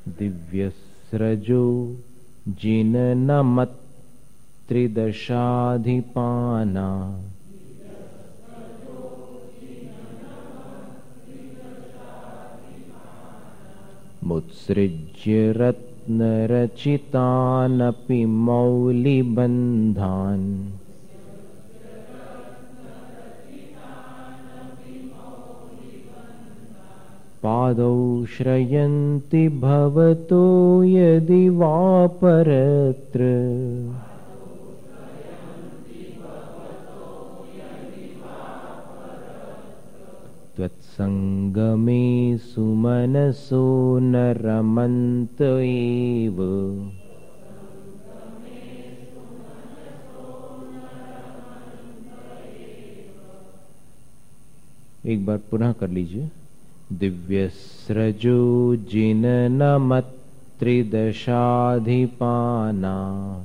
दिव्यस्रजो जिननमत् त्रिदशाधिपाना मुत्सृज्य रत्नरचितानपि मौलिबन्धान् पादौ श्रयन्ति भवतो यदि वा परत्र त्वत्सङ्गमे सुमनसो न रमन्त एव। एक बार पुनः कर लीजिए। दिव्यस्रजो जिननमत् त्रिदशाधिपाना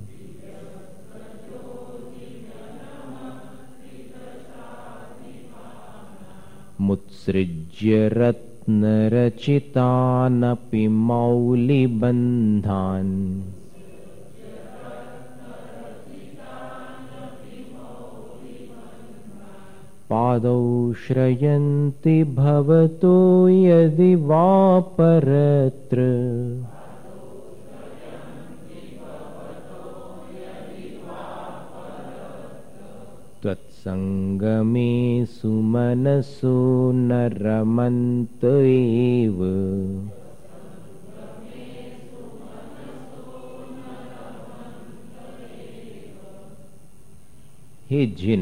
मुत्सृज्य रत्नरचितानपि मौलिबन्धान् पादौ श्रयन्ति भवतो यदि वा परत्र त्वत्सङ्गमे सुमनसो न रमन्त एव। हे जिन,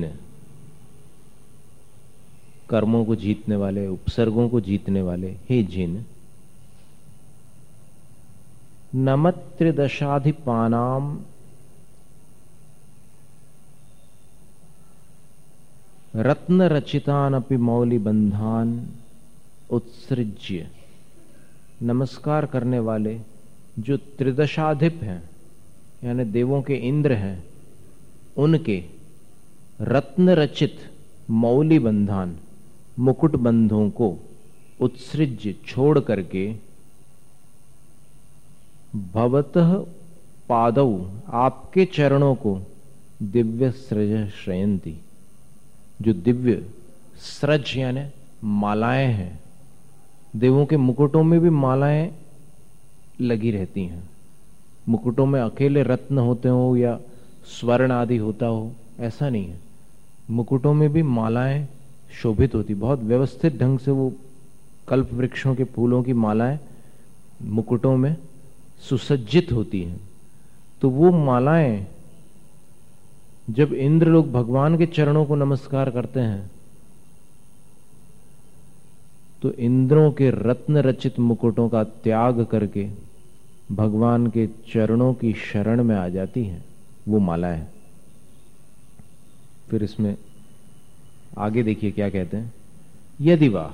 कर्मों को जीतने वाले, उपसर्गों को जीतने वाले, हे जिन, नमत्रिदशाधिपानाम रत्न रचितानपि मौलिबन्धान उत्सृज्य, नमस्कार करने वाले जो त्रिदशाधिप हैं यानी देवों के इंद्र हैं, उनके रत्न रचित मौलिबन्धान मुकुट बंधों को उत्सृज्य छोड़ करके भवतः पादौ आपके चरणों को दिव्य स्रज श्रयंती, जो दिव्य स्रज यानी मालाएं हैं, देवों के मुकुटों में भी मालाएं लगी रहती हैं। मुकुटों में अकेले रत्न होते हो या स्वर्ण आदि होता हो, ऐसा नहीं है। मुकुटों में भी मालाएं शोभित होती, बहुत व्यवस्थित ढंग से वो कल्प वृक्षों के फूलों की मालाएं मुकुटों में सुसज्जित होती हैं। तो वो मालाएं जब इंद्र लोग भगवान के चरणों को नमस्कार करते हैं तो इंद्रों के रत्न रचित मुकुटों का त्याग करके भगवान के चरणों की शरण में आ जाती हैं वो मालाएं। फिर इसमें आगे देखिए क्या कहते हैं। यदि वा,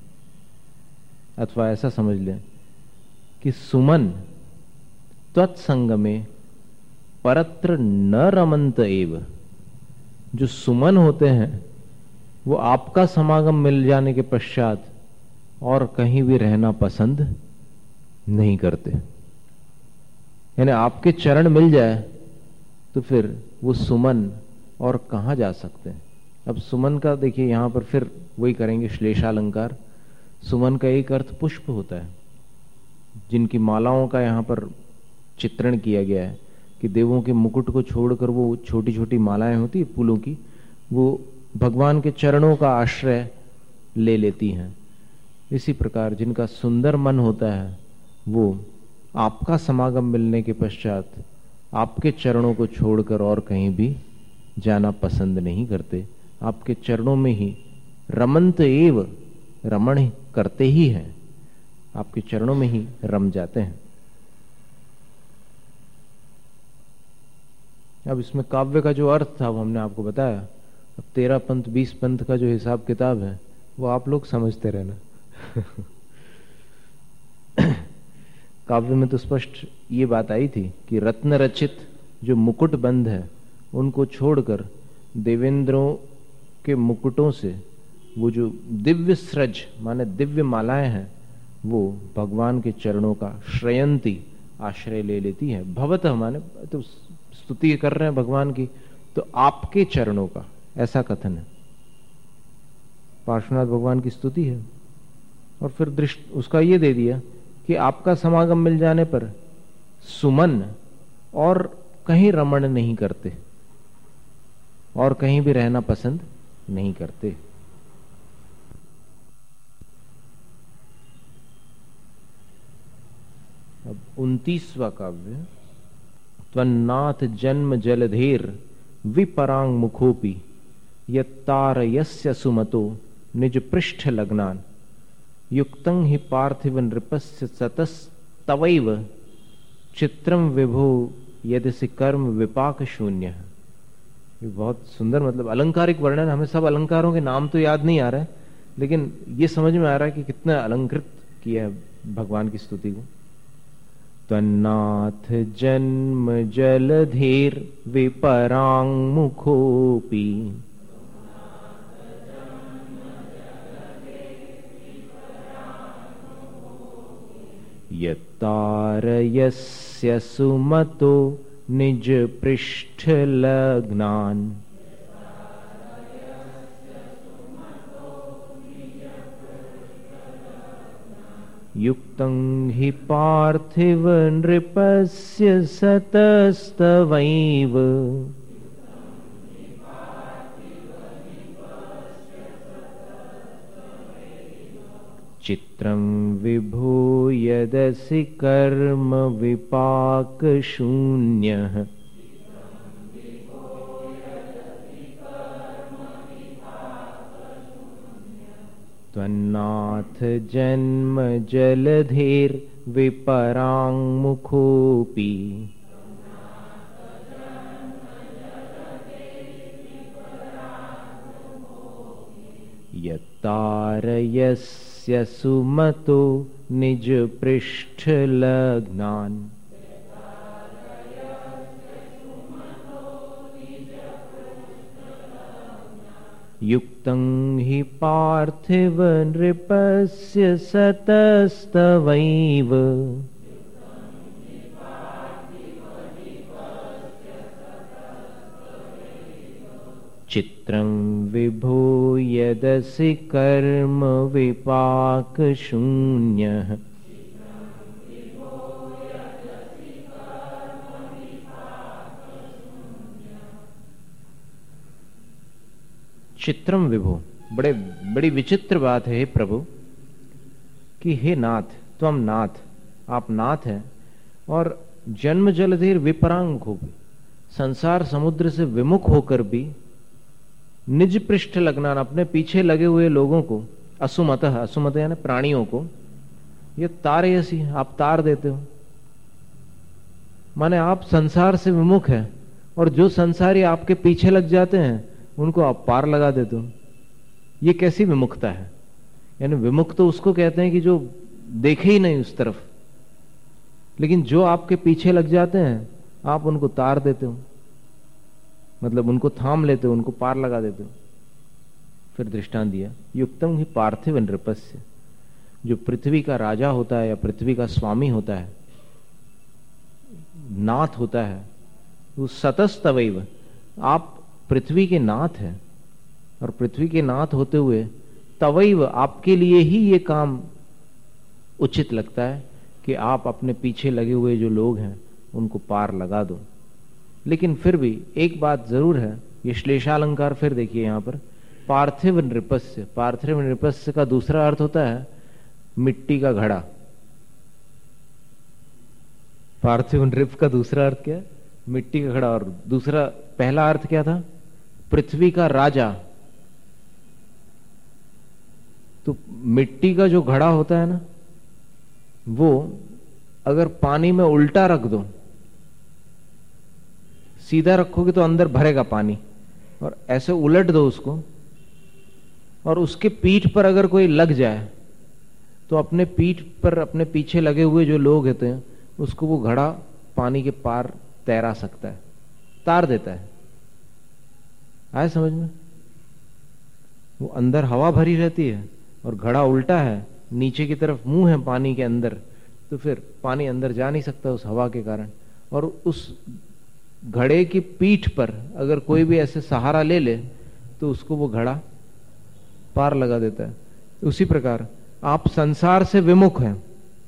अथवा ऐसा समझ लें कि सुमन त्वत्संग में परत्र न रमंत एव, जो सुमन होते हैं वो आपका समागम मिल जाने के पश्चात और कहीं भी रहना पसंद नहीं करते। यानी आपके चरण मिल जाए तो फिर वो सुमन और कहां जा सकते हैं। अब सुमन का देखिए यहां पर फिर वही करेंगे श्लेषालंकार। सुमन का एक अर्थ पुष्प होता है, जिनकी मालाओं का यहां पर चित्रण किया गया है कि देवों के मुकुट को छोड़कर वो छोटी छोटी मालाएं होती है फूलों की, वो भगवान के चरणों का आश्रय ले लेती हैं। इसी प्रकार जिनका सुंदर मन होता है वो आपका समागम मिलने के पश्चात आपके चरणों को छोड़कर और कहीं भी जाना पसंद नहीं करते। आपके चरणों में ही रमंत एव, रमण करते ही हैं, आपके चरणों में ही रम जाते हैं। अब इसमें काव्य का जो अर्थ था वो हमने आपको बताया। अब 13 पंथ 20 पंथ का जो हिसाब किताब है वो आप लोग समझते रहना। काव्य में तो स्पष्ट ये बात आई थी कि रत्न रचित जो मुकुट बंध है उनको छोड़कर देवेंद्रों के मुकुटों से वो जो दिव्य स्रज माने दिव्य मालाएं हैं वो भगवान के चरणों का श्रयंती आश्रय ले लेती है। भवतः माने तो स्तुति कर रहे हैं भगवान की, तो आपके चरणों का, ऐसा कथन है। पार्श्वनाथ भगवान की स्तुति है। और फिर दृष्ट उसका ये दे दिया कि आपका समागम मिल जाने पर सुमन और कहीं रमण नहीं करते और कहीं भी रहना पसंद नहीं करते। अब 29वां काव्य। त्वन्नाथ जन्म जलधेर विपरांग मुखोपि यत्तारयस्य सुमतो निज पृष्ठ लग्नान युक्तं हि पार्थिव नृपस्य सतस्तवैव चित्रम विभो यदि कर्म विपाक शून्य। ये बहुत सुंदर, मतलब अलंकारिक वर्णन। हमें सब अलंकारों के नाम तो याद नहीं आ रहा है, लेकिन ये समझ में आ रहा है कि कितना अलंकृत किया है भगवान की स्तुति को। त्वन्नाथ जन्म जलधेर विपरांग मुखोपि यत्तारयस्य सुमतो निज पृष्ठ लग्नान युक्तं हि पार्थिव नृपस्य सतस्तवैव चित्रं विभो यदसि कर्म विपाक शून्यः। त्वन्नाथ जन्म जलधेर विपरांग मुखोपि यत्तारयस्य सुमतो निज पृष्ठ लग्नान युक्तं हि पार्थिव नृपस्य सतस्तवैव चित्रं विभो यदसि कर्म विपाक शून्यः। चित्रम विभो, बड़ी विचित्र बात है हे प्रभु कि हे नाथ, त्वम नाथ, आप नाथ हैं और जन्म जलधीर विपरांग हो भी, संसार समुद्र से विमुख होकर भी निज पृष्ठ लग्नान, अपने पीछे लगे हुए लोगों को, असुमतः, असुमत यानी प्राणियों को, ये तारयसी, आप तार देते हो। माने आप संसार से विमुख हैं और जो संसारी आपके पीछे लग जाते हैं उनको आप पार लगा देते हो। ये कैसी विमुखता है? यानी विमुख तो उसको कहते हैं कि जो देखे ही नहीं उस तरफ, लेकिन जो आपके पीछे लग जाते हैं आप उनको तार देते हो, मतलब उनको थाम लेते हो, उनको पार लगा देते हो। फिर दृष्टांत दिया, युक्तम ही पार्थिव नृपस्य, जो पृथ्वी का राजा होता है या पृथ्वी का स्वामी होता है, नाथ होता है, वो सतस्तवैव, आप पृथ्वी के नाथ हैं और पृथ्वी के नाथ होते हुए तवैव, आपके लिए ही ये काम उचित लगता है कि आप अपने पीछे लगे हुए जो लोग हैं उनको पार लगा दो। लेकिन फिर भी एक बात जरूर है, ये श्लेषालंकार फिर देखिए यहां पर, पार्थिव नृपस्य, पार्थिव नृपस्य का दूसरा अर्थ होता है मिट्टी का घड़ा। पार्थिव नृप का दूसरा अर्थ क्या है? मिट्टी का घड़ा। और दूसरा, पहला अर्थ क्या था? पृथ्वी का राजा। तो मिट्टी का जो घड़ा होता है ना, वो अगर पानी में उल्टा रख दो, सीधा रखोगे तो अंदर भरेगा पानी, और ऐसे उलट दो उसको, और उसके पीठ पर अगर कोई लग जाए तो अपने पीठ पर अपने पीछे लगे हुए जो लोग होते हैं उसको वो घड़ा पानी के पार तैरा सकता है, तार देता है। आए समझ में? वो अंदर हवा भरी रहती है और घड़ा उल्टा है नीचे की तरफ मुंह है पानी के अंदर, तो फिर पानी अंदर जा नहीं सकता उस हवा के कारण। और उस घड़े की पीठ पर अगर कोई भी ऐसे सहारा ले ले तो उसको वो घड़ा पार लगा देता है। उसी प्रकार आप संसार से विमुख हैं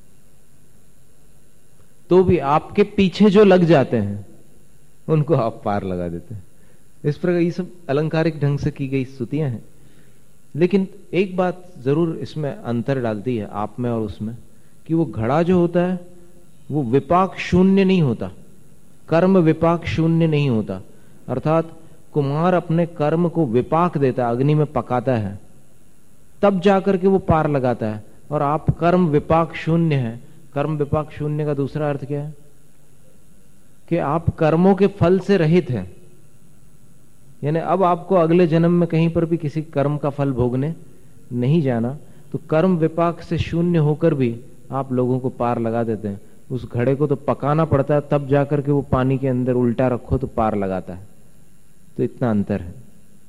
तो भी आपके पीछे जो लग जाते हैं उनको आप पार लगा देते हैं। इस प्रकार ये सब अलंकारिक ढंग से की गई स्तुतियां हैं। लेकिन एक बात जरूर इसमें अंतर डालती है आप में और उसमें, कि वो घड़ा जो होता है वो विपाक शून्य नहीं होता, कर्म विपाक शून्य नहीं होता। अर्थात कुम्हार अपने कर्म को विपाक देता है, अग्नि में पकाता है, तब जाकर के वो पार लगाता है। और आप कर्म विपाक शून्य है। कर्म विपाक शून्य का दूसरा अर्थ क्या है? कि आप कर्मों के फल से रहित हैं। यानी अब आपको अगले जन्म में कहीं पर भी किसी कर्म का फल भोगने नहीं जाना, तो कर्म विपाक से शून्य होकर भी आप लोगों को पार लगा देते हैं। उस घड़े को तो पकाना पड़ता है, तब जाकर के वो पानी के अंदर उल्टा रखो तो पार लगाता है। तो इतना अंतर है।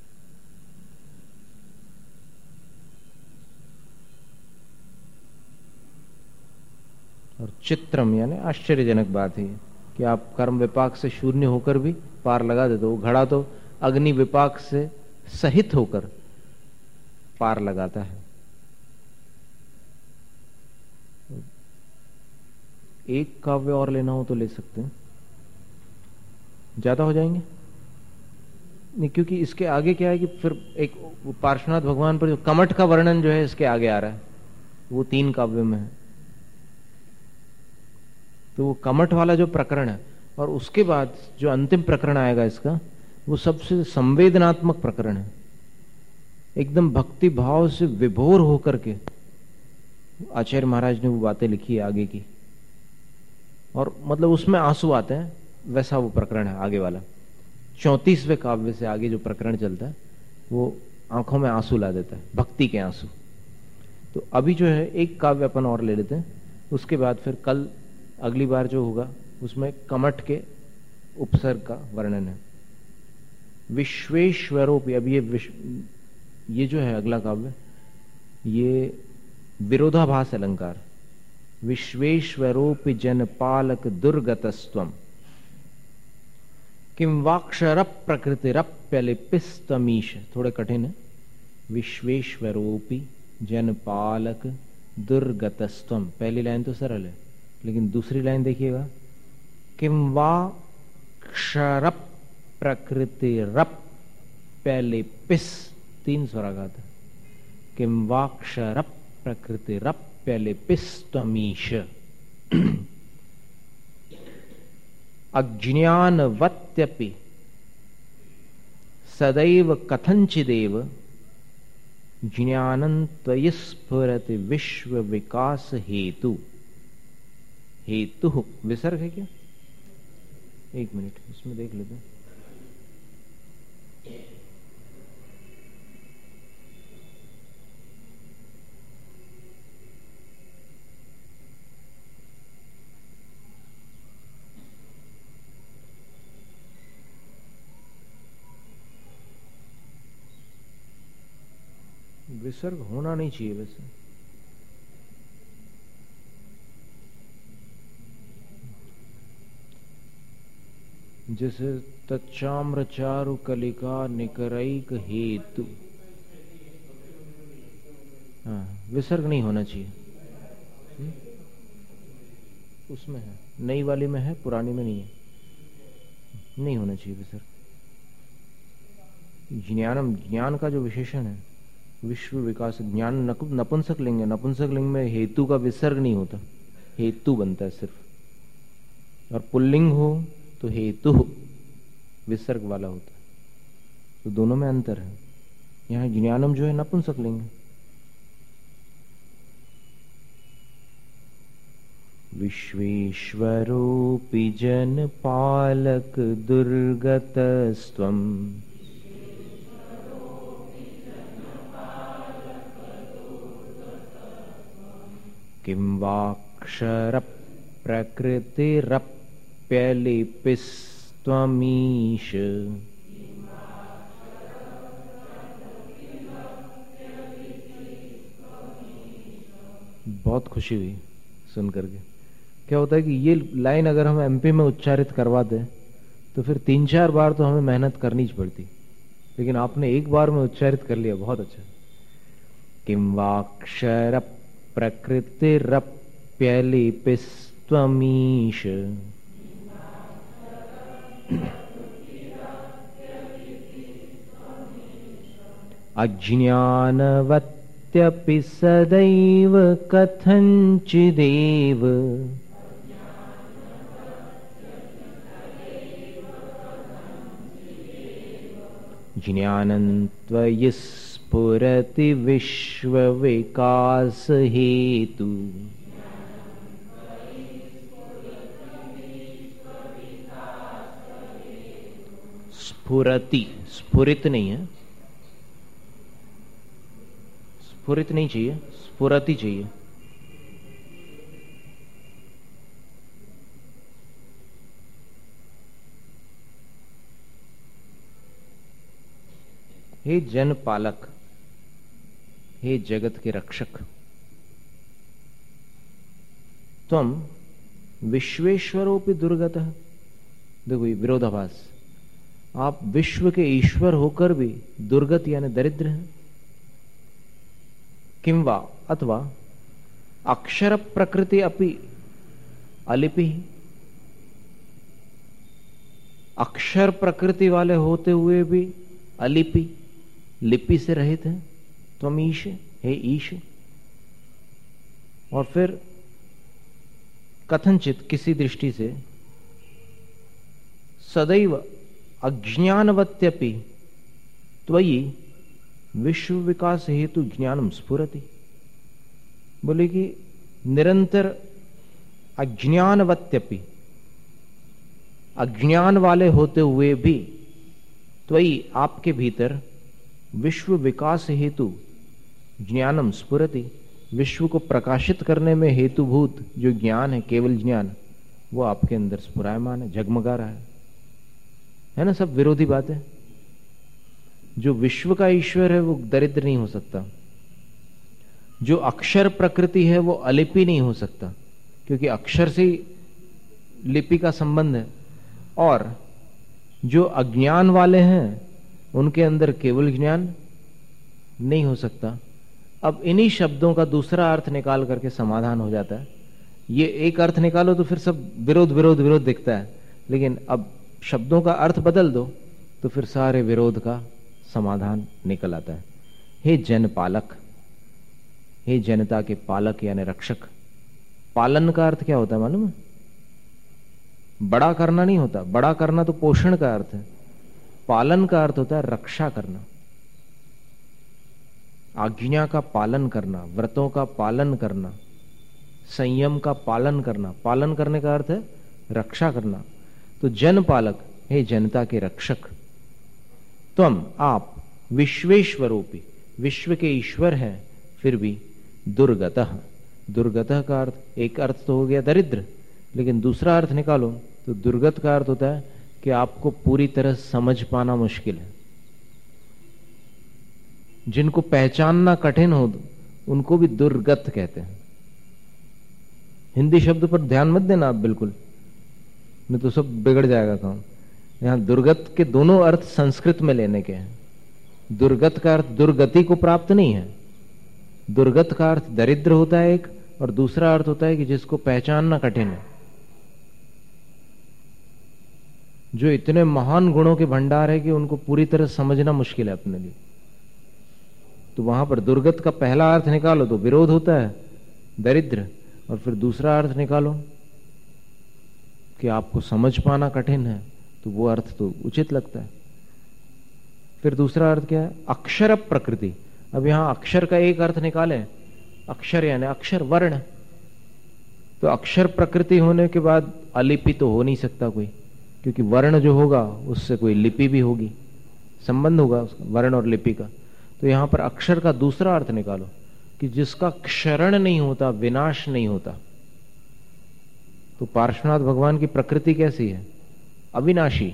और चित्रम यानी आश्चर्यजनक बात है कि आप कर्म विपाक से शून्य होकर भी पार लगा देते हो। घड़ा तो अग्नि विपाक से सहित होकर पार लगाता है। एक काव्य और लेना हो तो ले सकते हैं, ज्यादा हो जाएंगे नहीं, क्योंकि इसके आगे क्या है कि फिर एक पार्श्वनाथ भगवान पर जो कमठ का वर्णन जो है इसके आगे आ रहा है, वो 3 काव्य में है। तो वो कमठ वाला जो प्रकरण है और उसके बाद जो अंतिम प्रकरण आएगा इसका, वो सबसे संवेदनात्मक प्रकरण है। एकदम भक्ति भाव से विभोर होकर के आचार्य महाराज ने वो बातें लिखी है आगे की, और मतलब उसमें आंसू आते हैं, वैसा वो प्रकरण है आगे वाला। 34वें काव्य से आगे जो प्रकरण चलता है वो आंखों में आंसू ला देता है, भक्ति के आंसू। तो अभी जो है एक काव्य अपन और ले लेते हैं, उसके बाद फिर कल अगली बार जो होगा उसमें कमठ के उपसर्ग का वर्णन है। विश्वेश्वरोपि, अब ये जो है अगला काव्य, ये विरोधाभास अलंकार। विश्वेश्वरोपि जनपालक दुर्गतस्त्वम किम वाक्षर प्रकृतिरप्यलिपिस्तमीश। थोड़े कठिन है। विश्वेश्वरोपि जनपालक दुर्गतस्त्वम, पहली लाइन तो सरल है, लेकिन दूसरी लाइन देखिएगा, किम वाक्षर प्रकृतिरप्यलिपिस, 3 स्वराघात है। किम वाक्षर प्रकृतिरप्यलिपिस्तमीश अज्ञानवत्यपि सदैव कथंचिदेव ज्ञानं त्वयि स्फुरति विश्व विकास हेतु। हेतु विसर्ग है क्या? एक मिनट इसमें देख लेते हैं। विसर्ग होना नहीं चाहिए वैसे। जैसे तच्चाम्र चारु कलिका निकरैक हेतु, हाँ विसर्ग नहीं होना चाहिए। उसमें है, नई वाली में है, पुरानी में नहीं है, नहीं होना चाहिए विसर्ग। ज्ञानम, ज्ञान का जो विशेषण है विश्व विकास, ज्ञान नपुंसक लिंग है, नपुंसक लिंग में हेतु का विसर्ग नहीं होता, हेतु बनता है सिर्फ। और पुल्लिंग हो तो हेतु विसर्ग वाला होता है। तो दोनों में अंतर है। यहाँ ज्ञानम जो है नपुंसक लिंग है। विश्वेश्वरोऽपि जनपालक दुर्गतस्त्वम् किं वाक्षर प्रकृतिरप्यलिपिस्त्वमीश बहुत खुशी हुई सुन करके। क्या होता है कि ये लाइन अगर हम एमपी में उच्चारित करवा दें तो फिर 3-4 बार तो हमें मेहनत करनी ही पड़ती, लेकिन आपने एक बार में उच्चारित कर लिया, बहुत अच्छा। किं वाक्षर प्रकृतिरप्यलिपिस्त्वमीश अज्ञानवत्यपि सदैव कथञ्चिदेव ज्ञानं त्वयि स्फुरति विश्वविकास हेतु। स्फुरति, स्फुरित नहीं है, स्फुरित नहीं चाहिए, स्फुरति चाहिए। हे जन पालक, हे जगत के रक्षक, त्वम विश्वेश्वरोपि दुर्गतः। देखो ये विरोधाभास, आप विश्व के ईश्वर होकर भी दुर्गत यानी दरिद्र हैं। किंवा अथवा अक्षर प्रकृति अपि अलिपि, अक्षर प्रकृति वाले होते हुए भी अलिपि, लिपि से रहित है। त्वम ईश, हे ईश। और फिर कथनचित, किसी दृष्टि से, सदैव अज्ञानवत्यपि त्वयि विश्व विकास हेतु ज्ञानम स्फुरति। बोले कि निरंतर अज्ञानवत्यपि, अज्ञान वाले होते हुए भी, त्वयि आपके भीतर, विश्व विकास हेतु ज्ञानम स्फुरति, विश्व को प्रकाशित करने में हेतुभूत जो ज्ञान है, केवल ज्ञान, वो आपके अंदर स्फुरायमान है, जगमगा रहा है ना। सब विरोधी बात है। जो विश्व का ईश्वर है वो दरिद्र नहीं हो सकता, जो अक्षर प्रकृति है वो अलिपि नहीं हो सकता, क्योंकि अक्षर से ही लिपि का संबंध है। और जो अज्ञान वाले हैं उनके अंदर केवल ज्ञान नहीं हो सकता। अब इन्हीं शब्दों का दूसरा अर्थ निकाल करके समाधान हो जाता है। ये एक अर्थ निकालो तो फिर सब विरोध विरोध विरोध दिखता है, लेकिन अब शब्दों का अर्थ बदल दो तो फिर सारे विरोध का समाधान निकल आता है। हे जन पालक, हे जनता के पालक यानी रक्षक। पालन का अर्थ क्या होता है मालूम है? बड़ा करना नहीं होता, बड़ा करना तो पोषण का अर्थ है। पालन का अर्थ होता है रक्षा करना, आज्ञा का पालन करना, व्रतों का पालन करना, संयम का पालन करना। पालन करने का अर्थ है रक्षा करना। तो जन पालक, हे जनता के रक्षक। त्वम, आप, विश्वेश्वरोपि, विश्व के ईश्वर हैं, फिर भी दुर्गतः। दुर्गतः का अर्थ, एक अर्थ तो हो गया दरिद्र, लेकिन दूसरा अर्थ निकालो तो दुर्गत का अर्थ होता है कि आपको पूरी तरह समझ पाना मुश्किल है। जिनको पहचानना कठिन हो उनको भी दुर्गत कहते हैं। हिंदी शब्द पर ध्यान मत देना आप बिल्कुल, नहीं तो सब बिगड़ जाएगा काम। यहां दुर्गत के दोनों अर्थ संस्कृत में लेने के हैं। दुर्गत का अर्थ दुर्गति को प्राप्त नहीं है। दुर्गत का अर्थ दरिद्र होता है एक, और दूसरा अर्थ होता है कि जिसको पहचानना कठिन है, जो इतने महान गुणों के भंडार है कि उनको पूरी तरह समझना मुश्किल है अपने लिए। तो वहां पर दुर्गत का पहला अर्थ निकालो तो विरोध होता है, दरिद्र, और फिर दूसरा अर्थ निकालो कि आपको समझ पाना कठिन है, तो वो अर्थ तो उचित लगता है। फिर दूसरा अर्थ क्या है? अक्षर प्रकृति। अब यहां अक्षर का एक अर्थ निकालें, अक्षर यानी अक्षर वर्ण, तो अक्षर प्रकृति होने के बाद अलिपि तो हो नहीं सकता कोई, क्योंकि वर्ण जो होगा उससे कोई लिपि भी होगी, संबंध होगा उसका वर्ण और लिपि का। तो यहां पर अक्षर का दूसरा अर्थ निकालो कि जिसका क्षरण नहीं होता, विनाश नहीं होता। तो पार्श्वनाथ भगवान की प्रकृति कैसी है? अविनाशी।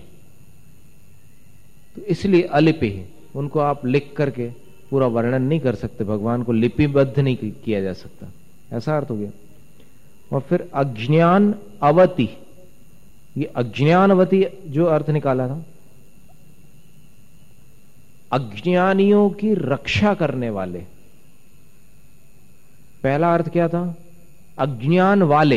तो इसलिए अलिपि है, उनको आप लिख करके पूरा वर्णन नहीं कर सकते, भगवान को लिपिबद्ध नहीं किया जा सकता। ऐसा अर्थ हो गया। और फिर अज्ञान अवति, ये अज्ञानवती जो अर्थ निकाला था, अज्ञानियों की रक्षा करने वाले। पहला अर्थ क्या था? अज्ञान वाले।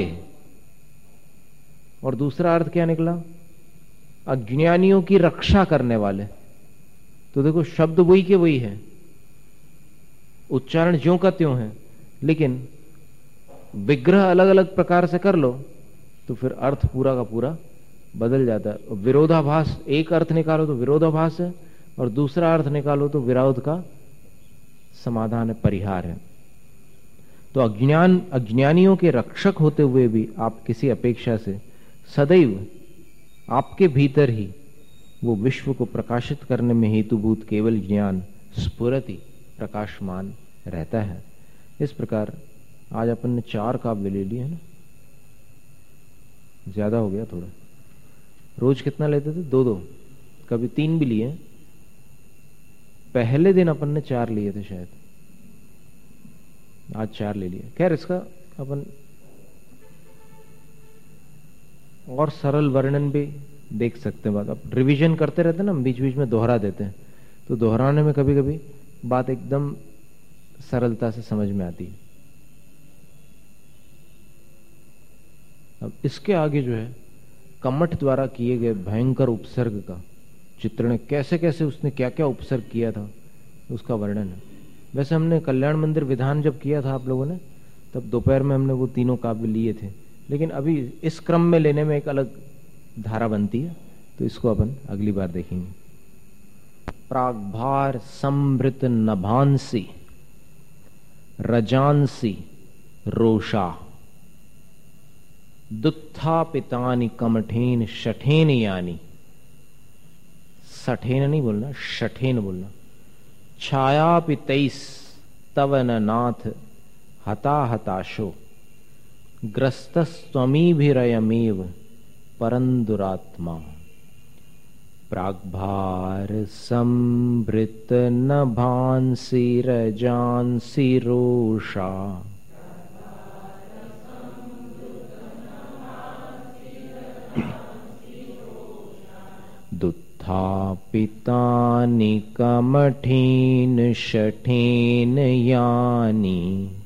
और दूसरा अर्थ क्या निकला? अज्ञानियों की रक्षा करने वाले। तो देखो शब्द वही के वही है, उच्चारण ज्यों का त्यों है, लेकिन विग्रह अलग अलग प्रकार से कर लो तो फिर अर्थ पूरा का पूरा बदल जाता है। विरोधाभास, एक अर्थ निकालो तो विरोधाभास है, और दूसरा अर्थ निकालो तो विरोध का समाधान है, परिहार है। तो अज्ञानियों के रक्षक होते हुए भी आप किसी अपेक्षा से सदैव आपके भीतर ही वो विश्व को प्रकाशित करने में हेतुभूत केवल ज्ञान स्फुरति प्रकाशमान रहता है। इस प्रकार आज अपन ने 4 काव्य ले लिए है ना, ज्यादा हो गया थोड़ा। रोज कितना लेते थे? 2-2, कभी 3 भी लिए। पहले दिन अपन ने 4 लिए थे शायद, आज 4 ले लिए। खैर इसका अपन और सरल वर्णन भी देख सकते हैं। बात अब रिवीजन करते रहते हैं ना, बीच बीच में दोहरा देते हैं, तो दोहराने में कभी कभी बात एकदम सरलता से समझ में आती है। अब इसके आगे जो है कमठ द्वारा किए गए भयंकर उपसर्ग का चित्रण, कैसे कैसे उसने क्या क्या उपसर्ग किया था उसका वर्णन है। वैसे हमने कल्याण मंदिर विधान जब किया था आप लोगों ने, तब दोपहर में हमने वो तीनों काव्य लिए थे, लेकिन अभी इस क्रम में लेने में एक अलग धारा बनती है, तो इसको अपन अगली बार देखेंगे। प्राग्भार संभृत नभांसी रजांसी रोषा दुत्थापितानि कमठेन शठेन यानी, सठेन नहीं बोलना, शठेन बोलना। छायापितैस तव न नाथ हता हताशो ग्रस्तस्त्वमीभिरयमेव परन्दुरात्मा। प्राग्भार संभृत नभांसि रजांसि रोषा दुत्थापितानि कमठेन शठेन यानि,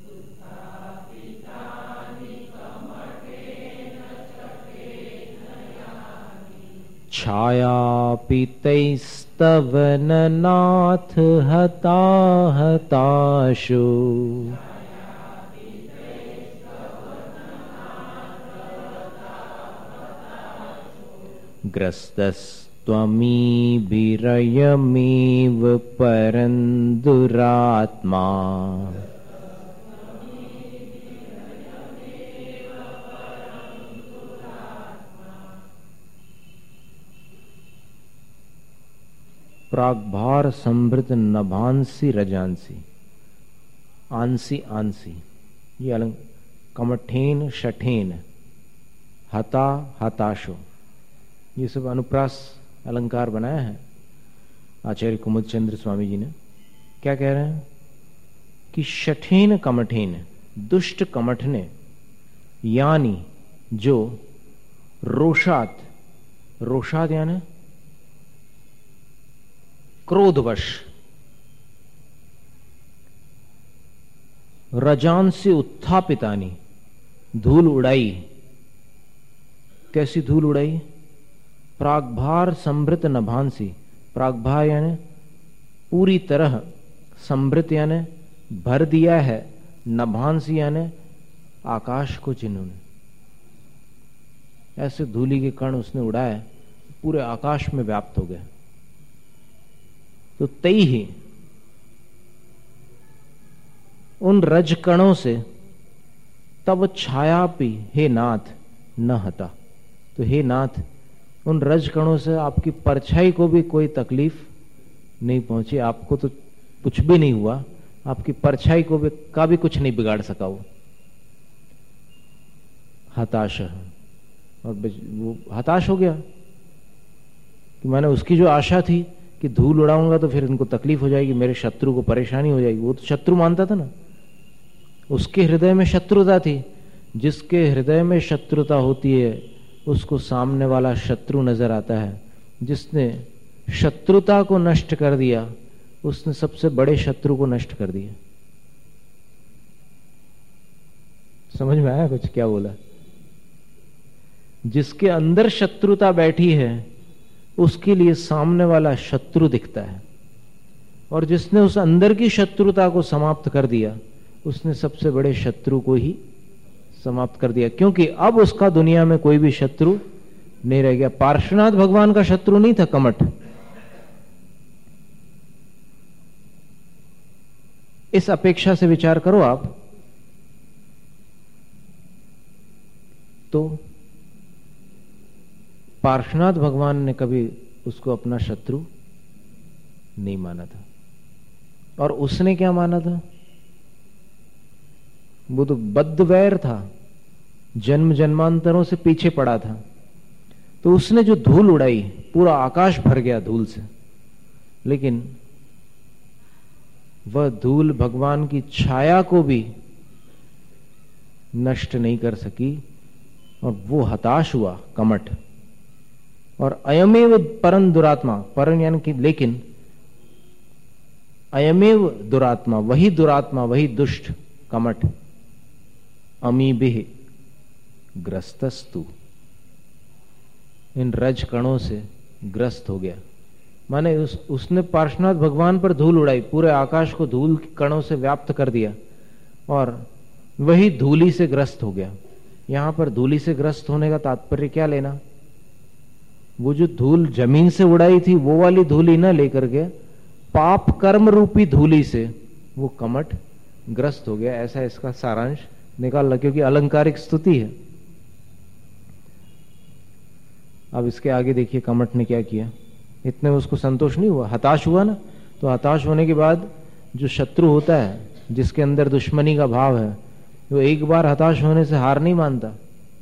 छायापितैस्तव न नाथ हता हताशो ग्रस्तस्त्वमीभिरयमेव परन्दुरात्मा। प्राग्भार संभृत नभांसी रजांसी, आंसी आंसी, ये अलंग कमठेन शठेन हता हताशो, ये सब अनुप्रास अलंकार बनाया है आचार्य कुमुद चंद्र स्वामी जी ने। क्या कह रहे हैं कि शठेन कमठेन, दुष्ट कमठने, यानी जो रोषात, रोषात यानी क्रोधवश, रजान से उत्थापितानी, धूल उड़ाई। कैसी धूल उड़ाई? प्राग्भार संभृत नभांसी, प्राग्भार यानी पूरी तरह, संभृत यानी भर दिया है, नभांसी यानी आकाश को जिन्होंने, ऐसे धूली के कण उसने उड़ाए, पूरे आकाश में व्याप्त हो गए। तो तई ही उन रज कणों से तब छाया भी हे नाथ न हता, तो हे नाथ उन रज कणों से आपकी परछाई को भी कोई तकलीफ नहीं पहुंची, आपको तो कुछ भी नहीं हुआ, आपकी परछाई को भी का भी कुछ नहीं बिगाड़ सका वो। हताश, और वो हताश हो गया कि मैंने उसकी जो आशा थी कि धूल उड़ाऊंगा तो फिर इनको तकलीफ हो जाएगी, मेरे शत्रु को परेशानी हो जाएगी, वो तो शत्रु मानता था ना, उसके हृदय में शत्रुता थी। जिसके हृदय में शत्रुता होती है उसको सामने वाला शत्रु नजर आता है। जिसने शत्रुता को नष्ट कर दिया उसने सबसे बड़े शत्रु को नष्ट कर दिया। समझ में आया कुछ क्या बोला? जिसके अंदर शत्रुता बैठी है उसके लिए सामने वाला शत्रु दिखता है, और जिसने उस अंदर की शत्रुता को समाप्त कर दिया उसने सबसे बड़े शत्रु को ही समाप्त कर दिया, क्योंकि अब उसका दुनिया में कोई भी शत्रु नहीं रह गया। पार्श्वनाथ भगवान का शत्रु नहीं था कमठ। इस अपेक्षा से विचार करो आप तो पार्श्वनाथ भगवान ने कभी उसको अपना शत्रु नहीं माना था। और उसने क्या माना था? वो तो बद्धवैर था, जन्म जन्मांतरों से पीछे पड़ा था। तो उसने जो धूल उड़ाई, पूरा आकाश भर गया धूल से, लेकिन वह धूल भगवान की छाया को भी नष्ट नहीं कर सकी, और वो हताश हुआ कमठ। और अयमेव परम दुरात्मा, परम यानी कि लेकिन, अयमेव दुरात्मा, वही दुरात्मा, वही दुष्ट कमठ, अमीभिः ग्रस्तस्तु, इन रज कणों से ग्रस्त हो गया। माने उसने पार्श्वनाथ भगवान पर धूल उड़ाई, पूरे आकाश को धूल कणों से व्याप्त कर दिया, और वही धूली से ग्रस्त हो गया। यहां पर धूली से ग्रस्त होने का तात्पर्य क्या लेना? वो जो धूल जमीन से उड़ाई थी वो वाली धूली न लेकर के पाप कर्म रूपी धूली से वो कमठ ग्रस्त हो गया, ऐसा इसका सारांश निकालना, क्योंकि अलंकारिक स्तुति है। अब इसके आगे देखिए कमठ ने क्या किया। इतने में उसको संतोष नहीं हुआ, हताश हुआ ना। तो हताश होने के बाद जो शत्रु होता है, जिसके अंदर दुश्मनी का भाव है, वो एक बार हताश होने से हार नहीं मानता।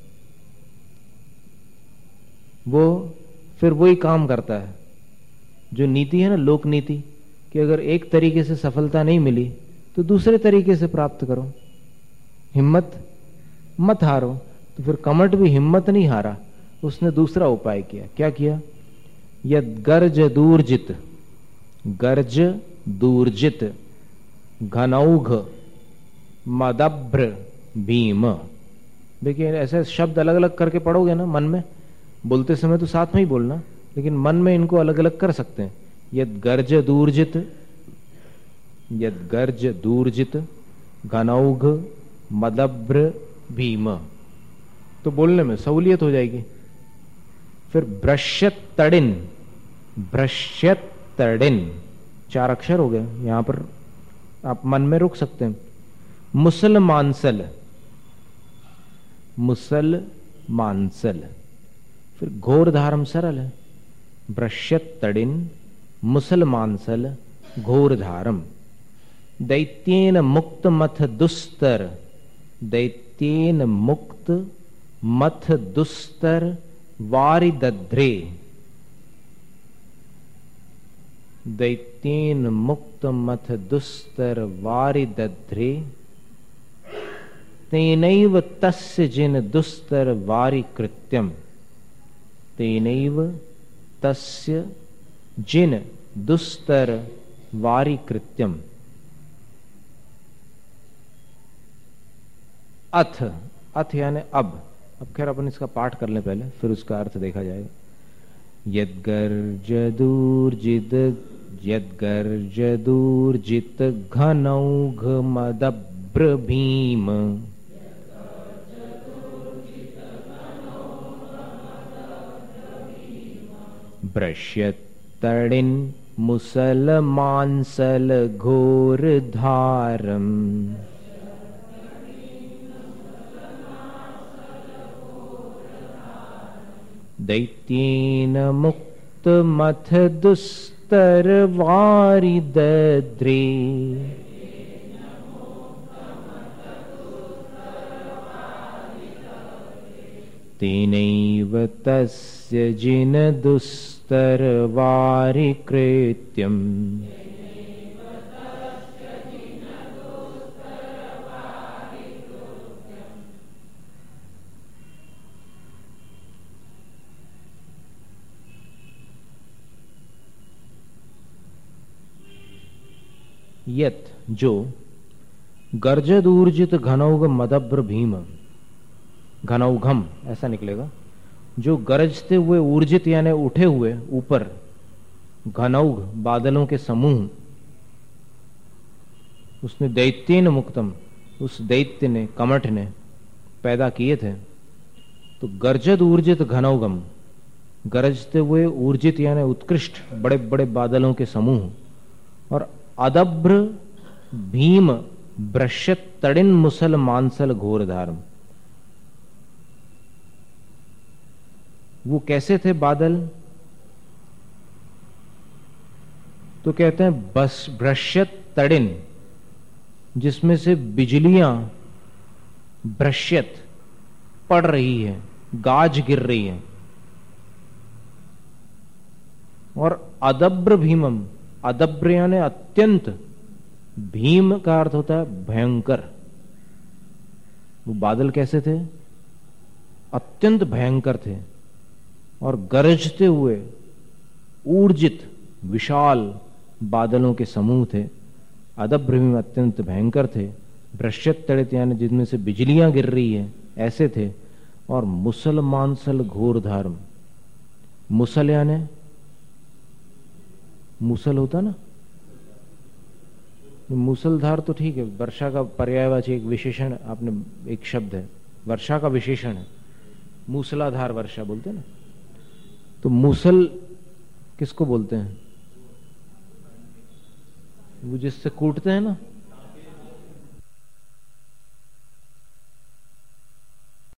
वो फिर वही काम करता है जो नीति है ना, लोक नीति, कि अगर एक तरीके से सफलता नहीं मिली तो दूसरे तरीके से प्राप्त करो, हिम्मत मत हारो। तो फिर कमठ भी हिम्मत नहीं हारा, उसने दूसरा उपाय किया। क्या किया? यद गर्ज दूर्जित, गर्ज दूर्जित घनौघ मदभ्र भीम। देखिए ऐसे शब्द अलग अलग करके पढ़ोगे ना मन में, बोलते समय तो साथ में ही बोलना, लेकिन मन में इनको अलग अलग कर सकते हैं। यद गर्ज दूर्जित, यद गर्ज दूर्जित घनौघ मदभ्र भीम, तो बोलने में सहूलियत हो जाएगी। फिर भ्रश्यत तड़िन, भ्रश्यत तड़िन, 4 अक्षर हो गए, यहां पर आप मन में रुक सकते हैं। मुसलमानसल, मुसलमानसल, फिर घोर धारम सरल है। भ्रश्यत तड़िन मुसलमानसल घोर धारम, दैत्येन मुक्त मथ दुस्तर, दैत्येन मुक्त मथ दुस्तर वारिदध्रे, दैत्येन मुक्त मथ दुस्तर वारिदध्रे, तेनैव तस्य जिन दुस्तर वारि कृत्यम, तेनैव तस्य जिन दुस्तर वारि कृत्यम। अथ, अथ यानी अब खैर अपन इसका पाठ कर लें पहले, फिर उसका अर्थ देखा जाएगा। यद्गर्ज दूर्जित, यद्गर्ज दूर्जित घनौघ मदभ्र भीम, भ्रश्यत्तडिन् मुसलमांसल घोर धारम, दैत्येन मुक्त मथ दुस्तर वारिदध्रे, तेनैव तस्य जिन दुस्तर वारि कृत्यम्। यत जो गर्जद ऊर्जित घनौघ मदब्र भीम, घनौघम ऐसा निकलेगा, जो गरजते हुए ऊर्जित यानी उठे हुए ऊपर घनौघ बादलों के समूह, उसने दैत्येन मुक्तम, उस दैत्य ने कमठ ने पैदा किए थे। तो गर्जद ऊर्जित घनौघम, गरजते हुए ऊर्जित यानी उत्कृष्ट बड़े बड़े बादलों के समूह, और अदभ्र भीम ब्रश्यत तड़िन मुसल मांसल घोर धार्म। वो कैसे थे बादल? तो कहते हैं बस ब्रश्यत तड़िन, जिसमें से बिजलियां ब्रश्यत पड़ रही है, गाज गिर रही है। और अदब्र भीमम, अदब्र यानी अत्यंत, भीम का अर्थ होता है भयंकर। वो बादल कैसे थे? अत्यंत भयंकर थे और गरजते हुए ऊर्जित विशाल बादलों के समूह थे। अदब्र भीम अत्यंत भयंकर थे। भ्रश्यत तड़ित यानी जिनमें से बिजलियां गिर रही है, ऐसे थे। और मुसल मांसल घोर धार्म, मुसल यानी मूसल होता ना, मूसलधार तो ठीक है, वर्षा का पर्यायवाची एक विशेषण, आपने एक शब्द है वर्षा का विशेषण है, मूसलाधार वर्षा बोलते हैं ना। तो मूसल किसको बोलते हैं? वो जिससे कूटते हैं ना,